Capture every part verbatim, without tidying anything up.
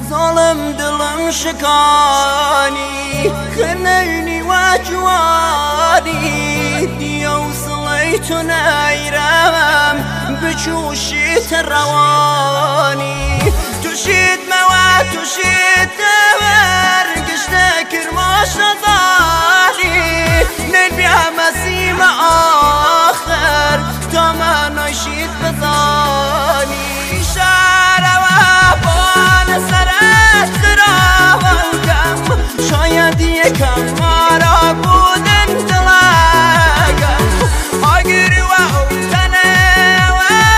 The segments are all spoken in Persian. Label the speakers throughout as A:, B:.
A: ظالم دلم شکانی خنینی و جوانی دیو صلیت نیرم بچوشیت روانی توشید موا توشید تور گشته کرماش نظاری نیل بیا مسیم آخر تا من نشید بزانی شهر و بان سرت خرابم کم شاید یکم مارا بودن دلگم آگر و اوتنه و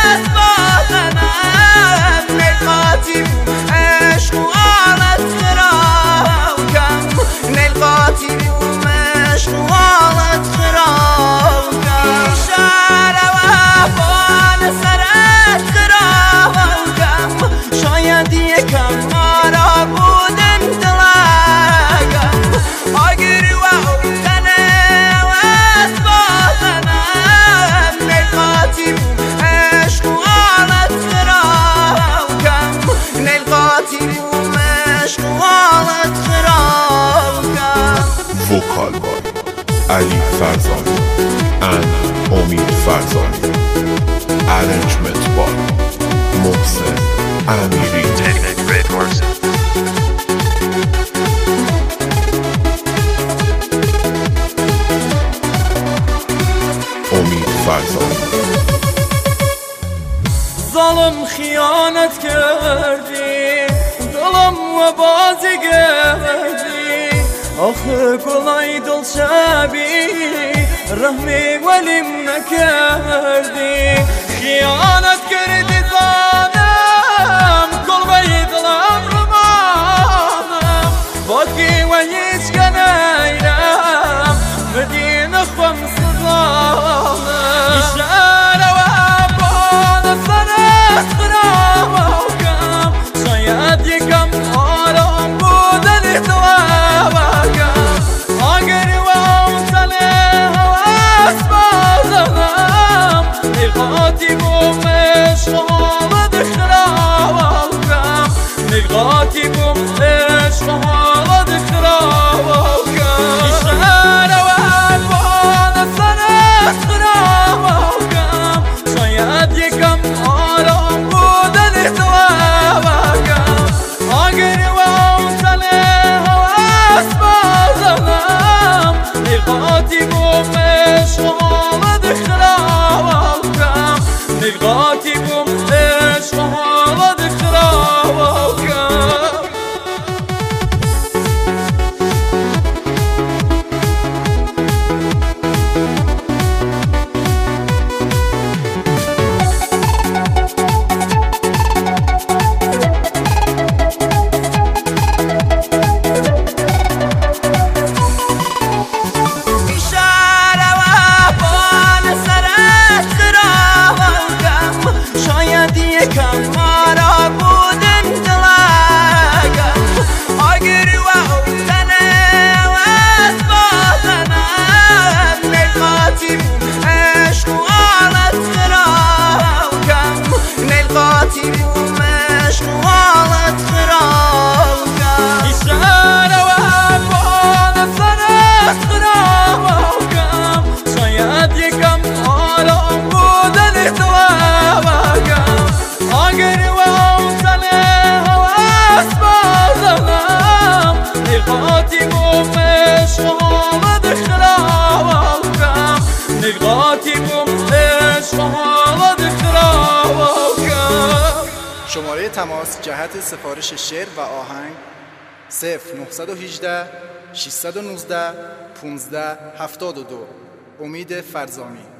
A: اسباتنم نلقاتی بوم عشق و آلت خرابم کم نلقاتی بوم عشق و آلت خرابم کم شهر و بان سرت خرابم کم شاید یکم مارا بودن دلگم آگر و اوتنه و اسباتنم نلقاتی بوم عشق و آلت خرابم کم نلقاتی بوم عشق و آلت خرابم
B: وکال بای علی فرزانی and امید فرزانی arrangement by محسن امیری
C: Technic Red Horse.
B: امید فرزانی
A: ظالم خیانت کردی دلم و بازی کردی آخه kolay دل شبی رحمی ولیم نکردی خیانت کردی ظالم کلبه دلم رمانم باکی و هیچ کنیرم مدین خم سظالم شهر و بان سرت خرابم کم شاید یکم آرام بودن دوابم آگر و اوتنه و اسبازم نلقاتی بوم عشق و آلت خرابم کم نلقاتی بوم عشق و آلت خرابم کم شهر و بان سرت خرابم کم شاید یکم آرام بودن دوابم آگر و اوتنه و اسبازم نلقاتی بوم عشق و آلت خرابم کم نلقاتی بوم عشق و آلت خرابم کم شهر و بان سرت خرابم کم شاید یکم مارا بودن دلگم آگر و اوتنه و اسباتنم نلقاتی بوم عشق و آلت خرابم کم نلقاتی بوم عشق و آلت خرابم کم شهر و بان سرت خرابم کم شاید یکم آرام بودن دوابم آگر و اوتنه و اسبازم نلقاتی بوم عشق و آلت خرابم کم نلقاتی بوم عشق و آلت خرابم کم
D: شماره تماس جهت سفارش شعر و آهنگ صفر نه یک هشت شش یک نه پانزده هفتاد و دو امید فرزانی.